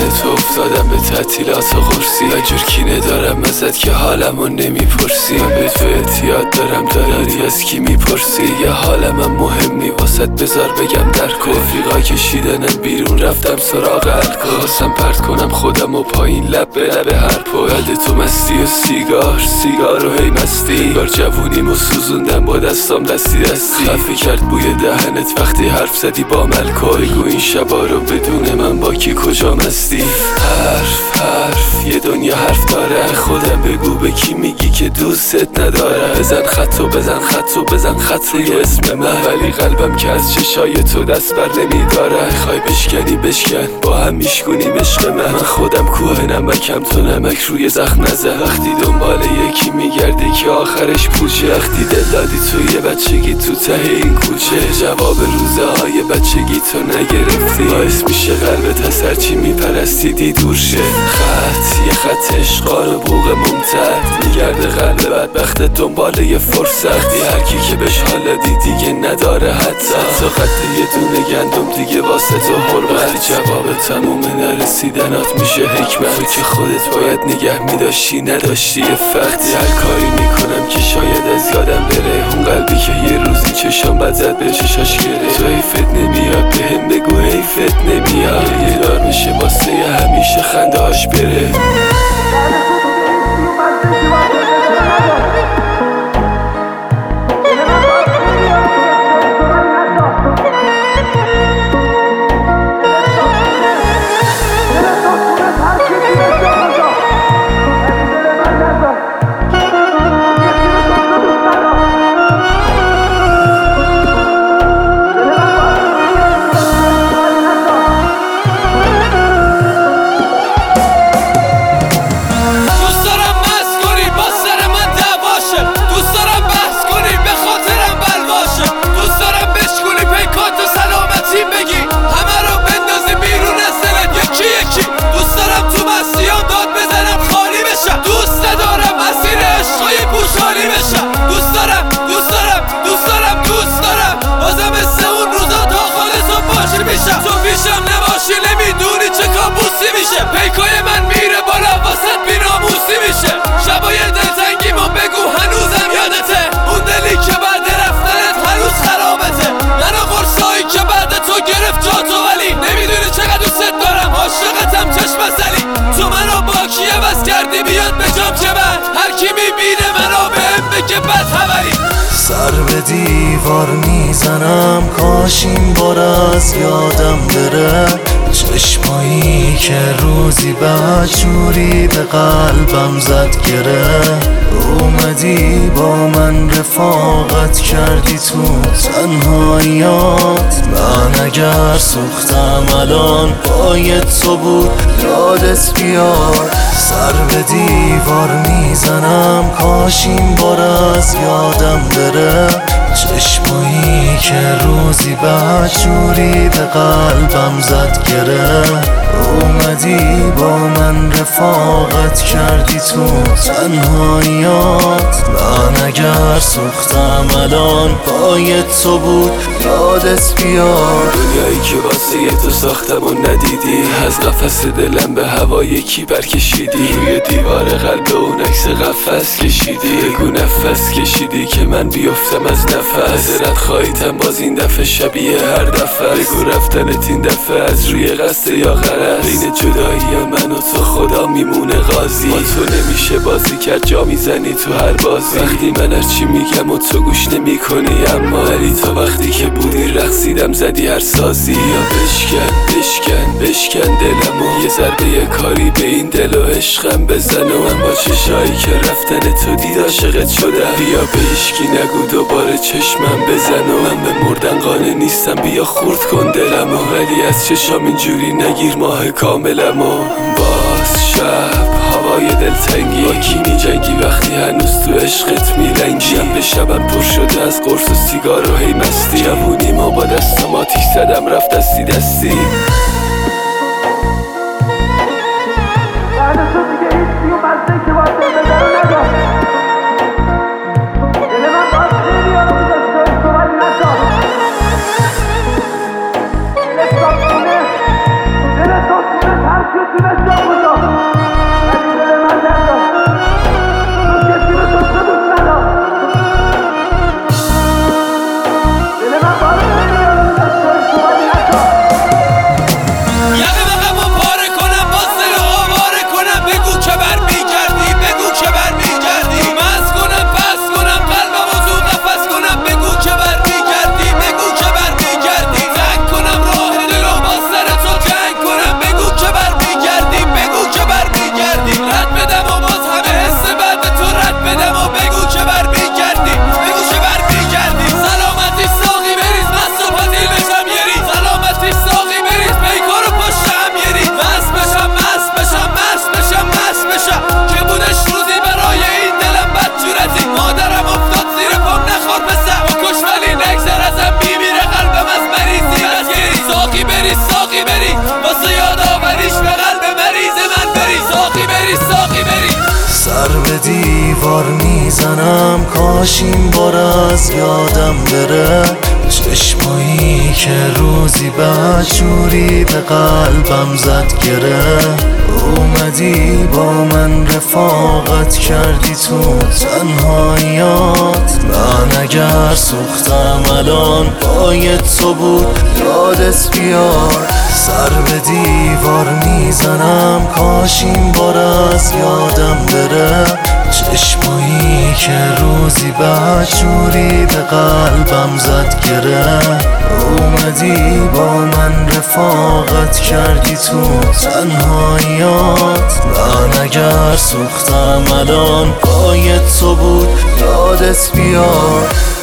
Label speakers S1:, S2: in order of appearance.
S1: تو افتادم به تعطیلات و قرصی و جور کینه دارم ازت که حالمو نمیپرسی. من به تو اعتیاد دارم داری از کی میپرسی؟ یه حالمم مهم نی واسط بذار بگم در کن. رفیقا کشیدنم بیرون رفتم سراغ الکل. خواستم پرت کنم خودم و پایین لب به لب هر پل. بعد تو مستی و سیگار و هی مستی بار جوونیمو سوزوندم با دستام دستی خفه کرد بوی دهنت وقتی حرف زدی با ملکل. بگو این شبا رو بدون من با کی کجا مستی؟ حرف یه دنیا حرف داره. خودم بگو به کی میگی که دوستت نداره؟ بزن خط روی اسم من، ولی قلبم که از چشای تو دست بر نمیداره. خواهی بشکن با هم میشکنیم عشق من خودم کوه نمکم تو نمک روی زخم نزن. وقتی دنبال یکی میگردی که آخرش پوچه، وقتی دل دادی توی بچگی تو ته این کوچه، جواب روزه های بچگی تو نگرفتی، باعث میشه قلبت از هرچی میپرستیدی دور شه. یه خط عشقار و بوق ممتد میگرده قلب بدبختت دنبال یه فرصت. هر کی که بهش حالا دیگه نداره حتی خط یه دونه گندم دیگه واسه تو حرمت. وقتی جواب تموم نرسیدنات میشه حکمت، تو که خودت باید نگه میداشتی نداشتی یه فقطی. هر کاری میکنم که شاید از یادم بره اون قلبی که یه روزی چشام بد زد به چشاش گره. تو حیفت نمیاد بهم بگو حیفت نمیاد، یه دار میشه واسه همیشه خنده هاش بره.
S2: تو پیشم نباشی نمیدونی چه کابوسی میشه، پیکای من میره بالا واسط بی‌ناموسی میشه. شبای دلتنگیمو بگو هنوزم یادته، اون دلی که بعد رفتنت هنوز خرابته. منو قرصایی که بعد تو گرفت جاتو، ولی نمیدونی چقدر دوست دارم عاشقتم چشم زلی. تو منو با کی عوض کردی بیاد به جام که بعد هر کی میبینه منو بهم بگه بد خبری.
S3: سر به دیوار میزنم کاش این بار از یادم بره، چشمایی که روزی بدجوری به قلبم زد گره. اومدی با من رفاقت کردی تو تنهاییات، من اگر سوختم الان باید تو بود یادت بیاد. سر به دیوار میزنم کاش این بار از یادم بره، چشمایی که روزی بدجوری به قلبم زد گره. اومدی با من رفاقت کردی تو تنهاییات، من اگر سوختم الان باید تو بود یادت بیاد.
S1: دنیایی که واسه تو ساختم و ندیدی، از قفس دلم به هوا یکی برکشیدی، روی دیوار قلب اون عکس قفس کشیدی. بگو نفس کشیدی که من بیفتم از نفس، حضرت خواهیتم باز این دفعه شبیه هر دفعه. بگو رفتنت این دفعه از روی قصد یا غرض، بین جدایی من و تو خدا میمونه قاضی. با تو نمیشه بازی کرد جا میزنی تو هر بازی، وقتی من هرچی میگم و تو گوش نمی کنی. اما ولی تا وقتی که بودی رقصیدم زدی هر سازی. یا بشکن دلمو، یه ضربه کاری به این دل و عشقم بزن و من با چشایی که رفتن تو دید عاشقت شدم. بیا به هیچکی نگو دوباره چشمم بزن و من به مردن قانع نیستم، بیا خورد کن دلمو، ولی از چشام اینجوری نگیر ماه کاملمو. باز شب هوای دلتنگی، با کی میجنگی وقتی هنوز تو عشقت میلنگی؟ شب به شبم پر شده از قرص و سیگار و هی مستی، جوونی ما با دستم آتیش زدم رفت دستی دستی.
S4: Let's go.
S2: بری ساقی بری واسه یادآوریش به قلب مریض من بری ساقی بری ساقی بری
S3: سر به دیوار میزنم کاش این بار از یادم بره چشمایی که روزی بدجوری به قلبم زد گره اومدی با من رفاقت کردی تو تنهاییات من اگر سوختم الان باید تو بود یادت بیاد سر به دیوار میزنم کاش این بار از یادم بره چشمایی که روزی بدجوری به قلبم زد گره اومدی با من رفاقت کردی تو تنهاییات من اگر سوختم الان باید تو بود یادت بیاد